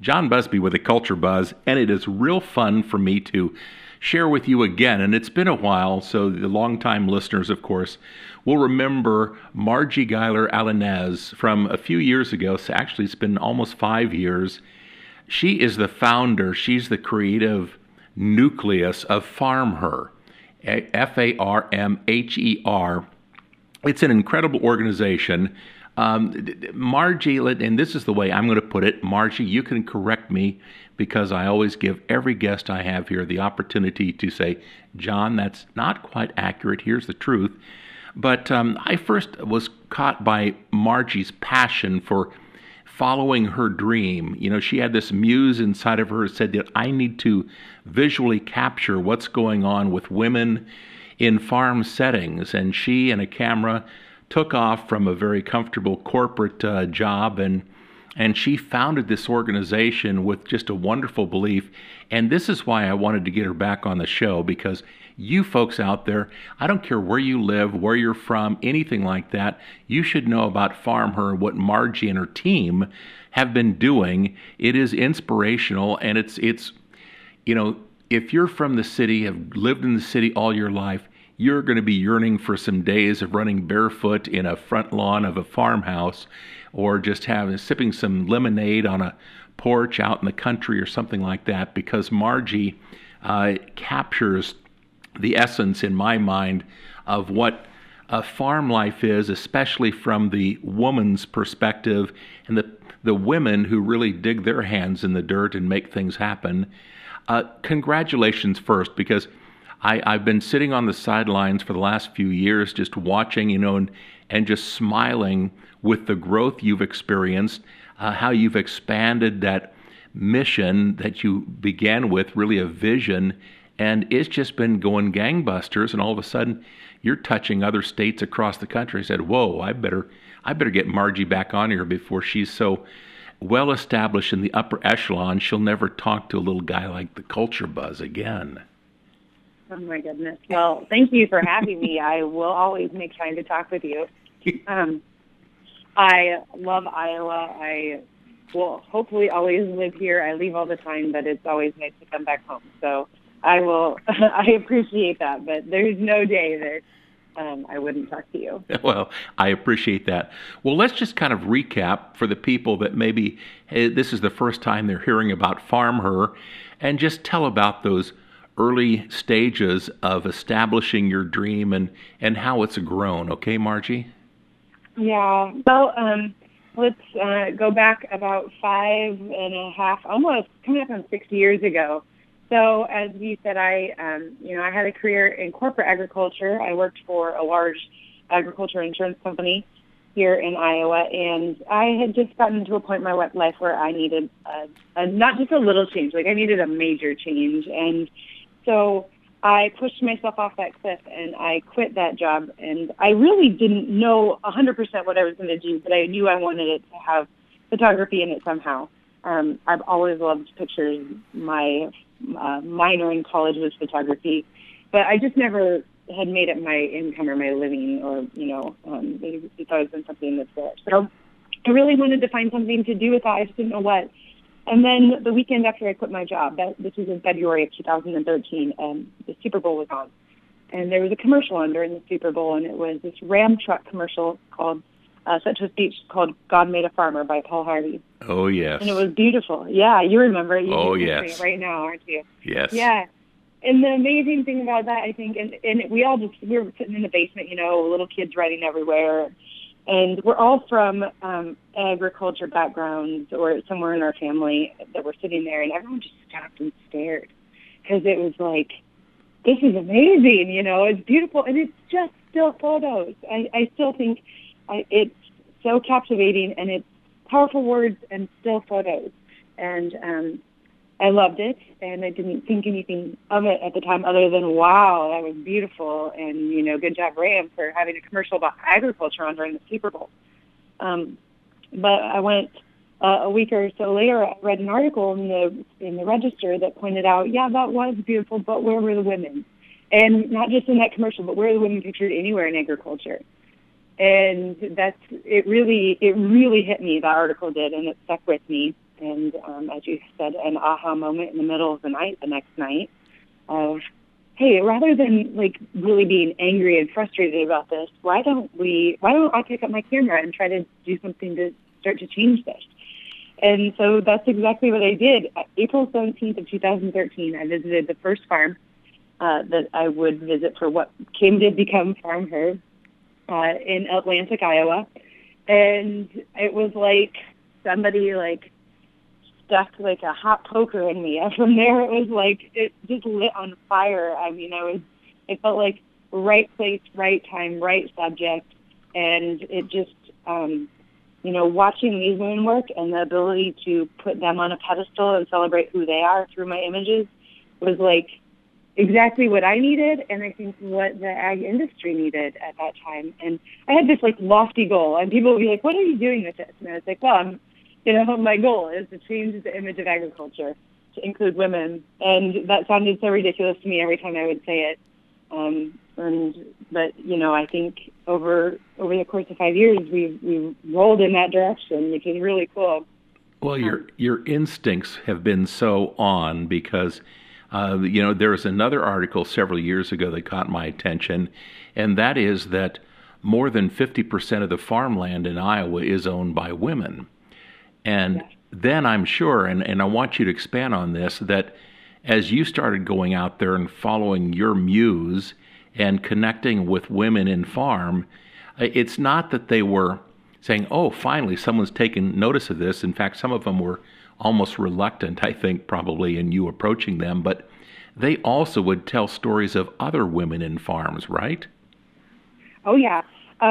John Busby with the Culture Buzz, and it is real fun for me to share with you again. And it's been a while, so the longtime listeners, of course, will remember Margie Geiler Alaniz from a few years ago. So actually, it's been almost 5 years. She is the founder, she's the creative nucleus of FarmHer, FarmHer. It's an incredible organization. Margie, and this is the way I'm going to put it, Margie, you can correct me because I always give every guest I have here the opportunity to say, John, that's not quite accurate. Here's the truth. But I first was caught by Margie's passion for following her dream. You know, she had this muse inside of her that said that I need to visually capture what's going on with women in farm settings. And she and a camera took off from a very comfortable corporate job, and she founded this organization with just a wonderful belief. And this is why I wanted to get her back on the show, because you folks out there, I don't care where you live, where you're from, anything like that, you should know about FarmHer and what Margie and her team have been doing. It is inspirational, and it's you know, if you're from the city, have lived in the city all your life, you're going to be yearning for some days of running barefoot in a front lawn of a farmhouse, or just sipping some lemonade on a porch out in the country or something like that, because Margie captures the essence, in my mind, of what a farm life is, especially from the woman's perspective, and the women who really dig their hands in the dirt and make things happen. Congratulations first, because I've been sitting on the sidelines for the last few years just watching, you know, and just smiling with the growth you've experienced, how you've expanded that mission that you began with, really a vision, and it's just been going gangbusters, and all of a sudden you're touching other states across the country. I said, whoa, I better get Margie back on here before she's so well established in the upper echelon, she'll never talk to a little guy like the Culture Buzz again. Oh, my goodness. Well, thank you for having me. I will always make time to talk with you. I love Iowa. I will hopefully always live here. I leave all the time, but it's always nice to come back home. So I appreciate that, but there's no day that I wouldn't talk to you. Well, I appreciate that. Well, let's just kind of recap for the people that maybe this is the first time they're hearing about FarmHer, and just tell about those early stages of establishing your dream and how it's grown. Okay, Margie? Yeah. Well, let's go back about 5.5, almost coming up on 6 years ago. So as you said, I had a career in corporate agriculture. I worked for a large agriculture insurance company here in Iowa, and I had just gotten to a point in my life where I needed not just a little change, like I needed a major change. And so I pushed myself off that cliff, and I quit that job. And I really didn't know 100% what I was going to do, but I knew I wanted it to have photography in it somehow. I've always loved pictures. My minor in college was photography, but I just never had made it my income or my living, or, it's always been something that's there. So I really wanted to find something to do with that. I just didn't know what. And then the weekend after I quit my job, this was in February of 2013, the Super Bowl was on. And there was a commercial on during the Super Bowl, and it was this Ram truck commercial called such a speech called God Made a Farmer by Paul Harvey. Oh, yes. And it was beautiful. Yeah, you remember it. You're yes. It right now, aren't you? Yes. Yeah. And the amazing thing about that, I think, and we were sitting in the basement, little kids running everywhere. And we're all from agriculture backgrounds or somewhere in our family that were sitting there, and everyone just stopped and stared because it was like, this is amazing, it's beautiful, and it's just still photos. I still think it's so captivating, and it's powerful words and still photos. And I loved it, and I didn't think anything of it at the time other than, wow, that was beautiful, and, good job, Ram, for having a commercial about agriculture on during the Super Bowl. But I went a week or so later, I read an article in the Register that pointed out, yeah, that was beautiful, but where were the women? And not just in that commercial, but where are the women pictured anywhere in agriculture? And it really hit me, that article did, and it stuck with me. and as you said, an aha moment in the middle of the night, the next night, of, hey, rather than like really being angry and frustrated about this, why don't I pick up my camera and try to do something to start to change this? And so that's exactly what I did. April 17th of 2013, I visited the first farm that I would visit for what came to become Farm Her in Atlantic, Iowa. And it was like somebody like stuck like a hot poker in me. And from there, it was like it just lit on fire. I mean, it felt like right place, right time, right subject, and it just, watching these women work and the ability to put them on a pedestal and celebrate who they are through my images was like exactly what I needed, and I think what the ag industry needed at that time. And I had this like lofty goal, and people would be like, "What are you doing with this?" And I was like, "Well, my goal is to change the image of agriculture to include women." And that sounded so ridiculous to me every time I would say it. But I think over the course of 5 years, we rolled in that direction, which is really cool. Well, your instincts have been so on because, there was another article several years ago that caught my attention, and that is that more than 50% of the farmland in Iowa is owned by women. And then I'm sure, and I want you to expand on this, that as you started going out there and following your muse and connecting with women in farm, it's not that they were saying, oh, finally, someone's taken notice of this. In fact, some of them were almost reluctant, I think, probably in you approaching them, but they also would tell stories of other women in farms, right? Oh, yeah.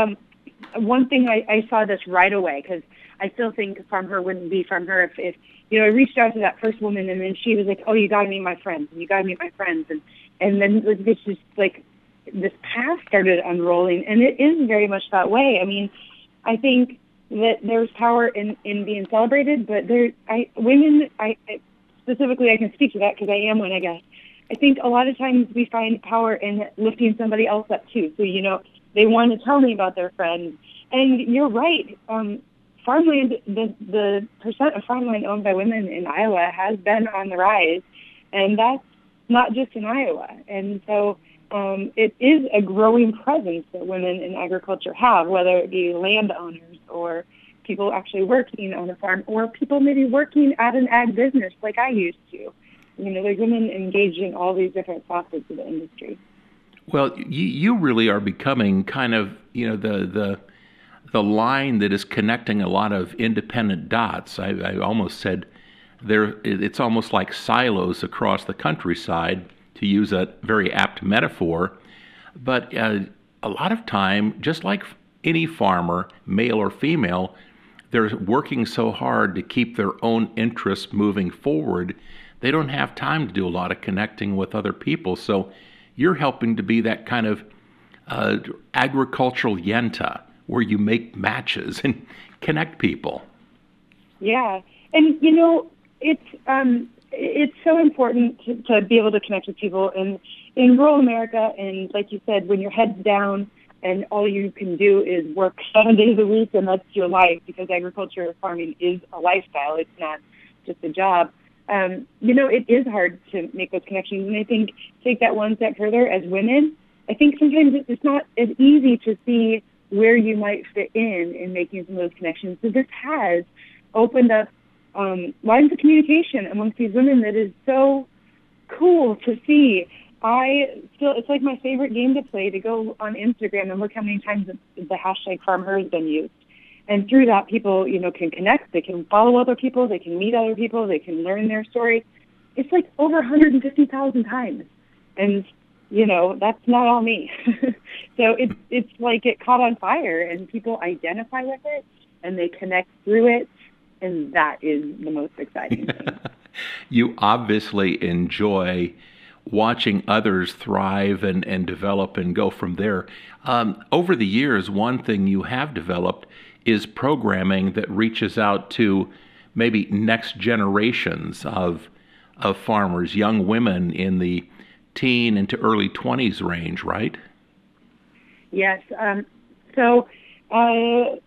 One thing I saw this right away, because I still think Farm Her wouldn't be Farm Her if I reached out to that first woman and then she was like, oh, you got to meet my friends. You got to meet my friends. And then this just like this path started unrolling, and it is very much that way. I mean, I think that there's power in being celebrated, but women, specifically, I can speak to that because I am one, I guess. I think a lot of times we find power in lifting somebody else up too. So, they want to tell me about their friends. And you're right. Farmland, the percent of farmland owned by women in Iowa has been on the rise, and that's not just in Iowa. And so it is a growing presence that women in agriculture have, whether it be landowners or people actually working on a farm or people maybe working at an ag business like I used to. There's women engaged in all these different facets of the industry. Well, you really are becoming kind of, the line that is connecting a lot of independent dots. I almost said it's almost like silos across the countryside, to use a very apt metaphor. But a lot of time, just like any farmer, male or female, they're working so hard to keep their own interests moving forward, they don't have time to do a lot of connecting with other people. So you're helping to be that kind of agricultural yenta, where you make matches and connect people. Yeah, and it's so important to be able to connect with people in rural America. And like you said, when your head's down and all you can do is work 7 days a week, and that's your life, because agriculture farming is a lifestyle. It's not just a job. It is hard to make those connections. And I think take that one step further as women. I think sometimes it's not as easy to see where you might fit in making some of those connections. So this has opened up lines of communication amongst these women that is so cool to see. It's like my favorite game to play, to go on Instagram and look how many times the hashtag Farm Her has been used. And through that, people, can connect, they can follow other people, they can meet other people, they can learn their story. It's like over 150,000 times. And, that's not all me. So it's like it caught on fire, and people identify with it, and they connect through it, and that is the most exciting thing. You obviously enjoy watching others thrive and develop and go from there. Over the years, one thing you have developed is programming that reaches out to maybe next generations of farmers, young women in the teen into early 20s range, right? Yes. So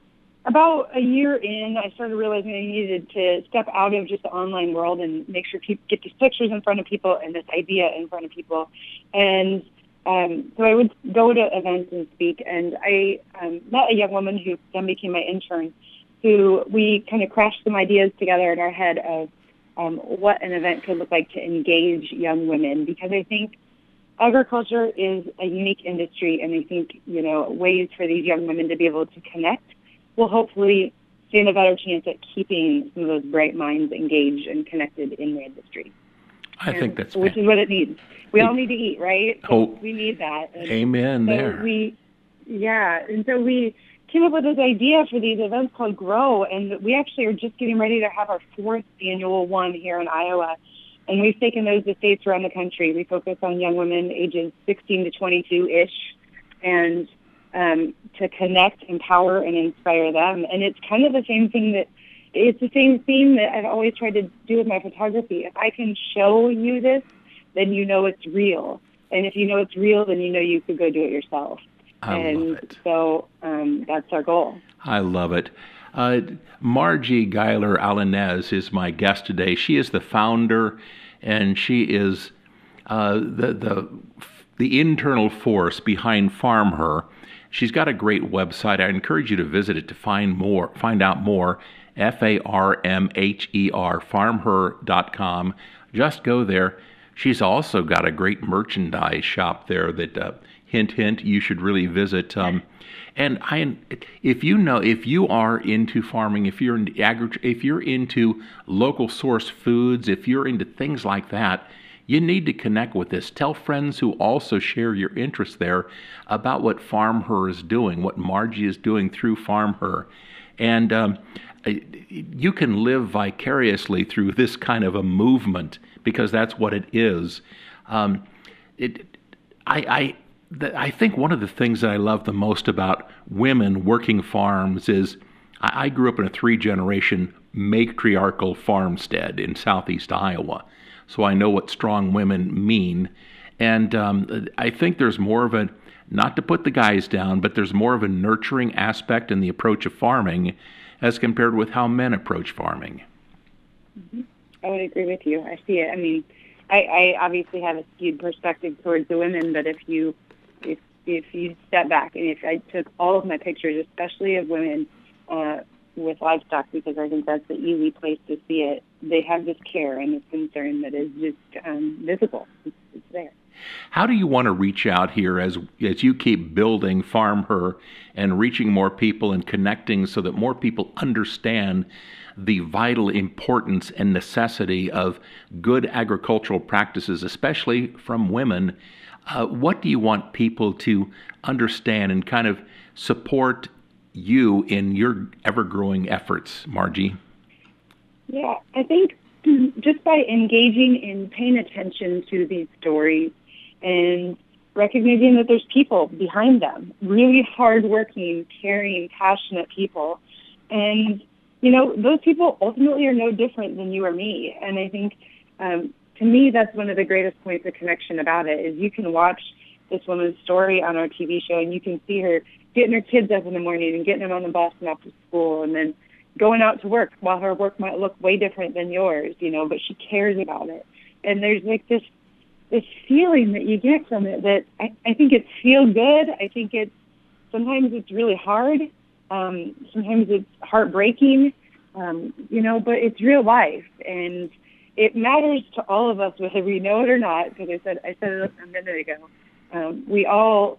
About a year in, I started realizing I needed to step out of just the online world and make sure people get these pictures in front of people and this idea in front of people. And so I would go to events and speak. And I met a young woman who then became my intern, who we kind of crashed some ideas together in our head of what an event could look like to engage young women. Because I think agriculture is a unique industry, and I think, ways for these young women to be able to connect will hopefully stand a better chance at keeping some of those bright minds engaged and connected in the industry. I think that's which is what it needs. We all need to eat, right? So we need that. And amen. So there. And so we came up with this idea for these events called Grow, and we actually are just getting ready to have our 4th annual one here in Iowa. And we've taken those to states around the country. We focus on young women ages 16 to 22-ish, and to connect, empower, and inspire them. And it's kind of the same thing it's the same theme that I've always tried to do with my photography. If I can show you this, then you know it's real. And if you know it's real, then you know you could go do it yourself. I love it. So that's our goal. I love it. Margie Geiler-Alaniz is my guest today. She is the founder, and she is the internal force behind FarmHer. She's got a great website. I encourage you to visit it to find out more. FarmHer, farmher.com. Just go there. She's also got a great merchandise shop there that, hint, hint, you should really visit. If you are into farming, if you're into local source foods, if you're into things like that, you need to connect with this. Tell friends who also share your interest there about what FarmHer is doing, what Margie is doing through FarmHer. And you can live vicariously through this kind of a movement, because that's what it is. I think one of the things that I love the most about women working farms is I grew up in a 3-generation matriarchal farmstead in southeast Iowa, so I know what strong women mean. And I think there's more of not to put the guys down, but there's more of a nurturing aspect in the approach of farming as compared with how men approach farming. Mm-hmm. I would agree with you. I see it. I mean, I obviously have a skewed perspective towards the women, but if you step back, and if I took all of my pictures, especially of women with livestock, because I think that's the easy place to see it, they have this care and this concern that is just visible. It's there. How do you want to reach out here as you keep building FarmHer and reaching more people and connecting so that more people understand the vital importance and necessity of good agricultural practices, especially from women? What do you want people to understand and kind of support you in your ever-growing efforts, Margie? Yeah, I think just by engaging in paying attention to these stories and recognizing that there's people behind them, really hardworking, caring, passionate people. And, those people ultimately are no different than you or me. And I think, to me, that's one of the greatest points of connection about it, is you can watch this woman's story on our TV show, and you can see her getting her kids up in the morning and getting them on the bus and off to school, and then going out to work while her work might look way different than yours, but she cares about it. And there's like this feeling that you get from it that I think it's feel good. I think sometimes it's really hard. Sometimes it's heartbreaking, but it's real life. And it matters to all of us, whether we know it or not, because I said it a minute ago. We all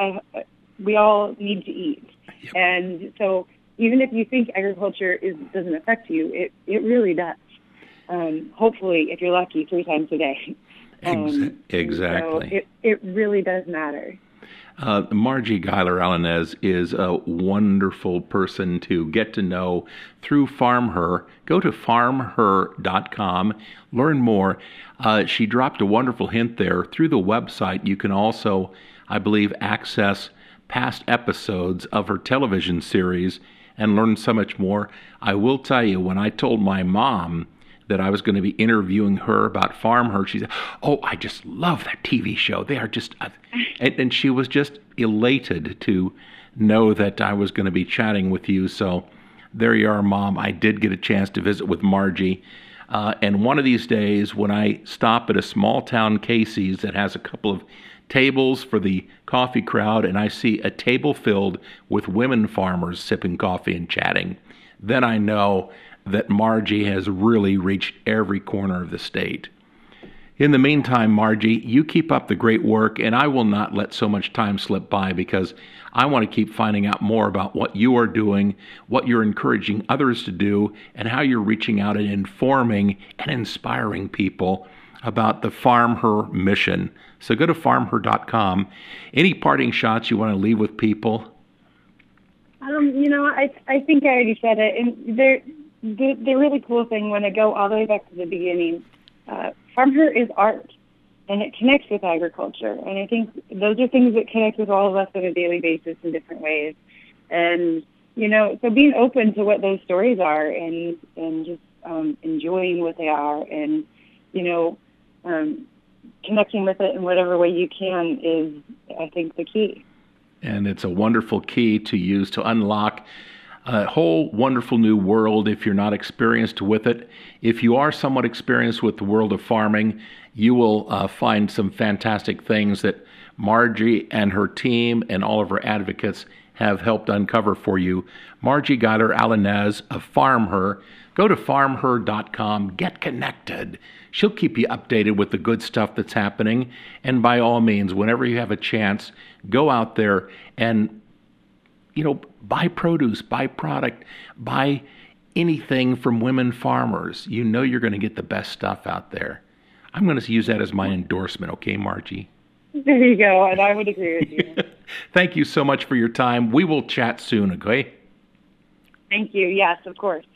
need to eat. Yep. And so even if you think agriculture doesn't affect you, it really does. Hopefully, if you're lucky, 3 times a day. Exactly. So it really does matter. Margie Geiler-Alaniz is a wonderful person to get to know through FarmHer. Go to farmher.com, learn more. She dropped a wonderful hint there. Through the website, you can also, I believe, access past episodes of her television series and learn so much more. I will tell you, when I told my mom that I was going to be interviewing her about FarmHer, she said, "Oh, I just love that TV show. They are just..." And she was just elated to know that I was going to be chatting with you. So there you are, Mom. I did get a chance to visit with Margie. And one of these days, when I stop at a small town Casey's that has a couple of tables for the coffee crowd, and I see a table filled with women farmers sipping coffee and chatting, then I know that Margie has really reached every corner of the state. In the meantime, Margie, you keep up the great work, and I will not let so much time slip by because I want to keep finding out more about what you are doing, what you're encouraging others to do, and how you're reaching out and informing and inspiring people about the Farm Her mission. So go to farmher.com. Any parting shots you want to leave with people? I think I already said it. And the really cool thing, when I go all the way back to the beginning, Farm Her is art, and it connects with agriculture. And I think those are things that connect with all of us on a daily basis in different ways. And, so being open to what those stories are and just enjoying what they are and, connecting with it in whatever way you can is, I think, the key. And it's a wonderful key to use to unlock a whole wonderful new world if you're not experienced with it. If you are somewhat experienced with the world of farming, you will find some fantastic things that Margie and her team and all of her advocates have helped uncover for you. Margie Guyler-Alaniz of Farm Her. Go to farmher.com. Get connected. She'll keep you updated with the good stuff that's happening. And by all means, whenever you have a chance, go out there and buy produce, buy product, buy anything from women farmers. You're going to get the best stuff out there. I'm going to use that as my endorsement, okay, Margie? There you go, and I would agree with you. Thank you so much for your time. We will chat soon, okay? Thank you. Yes, of course.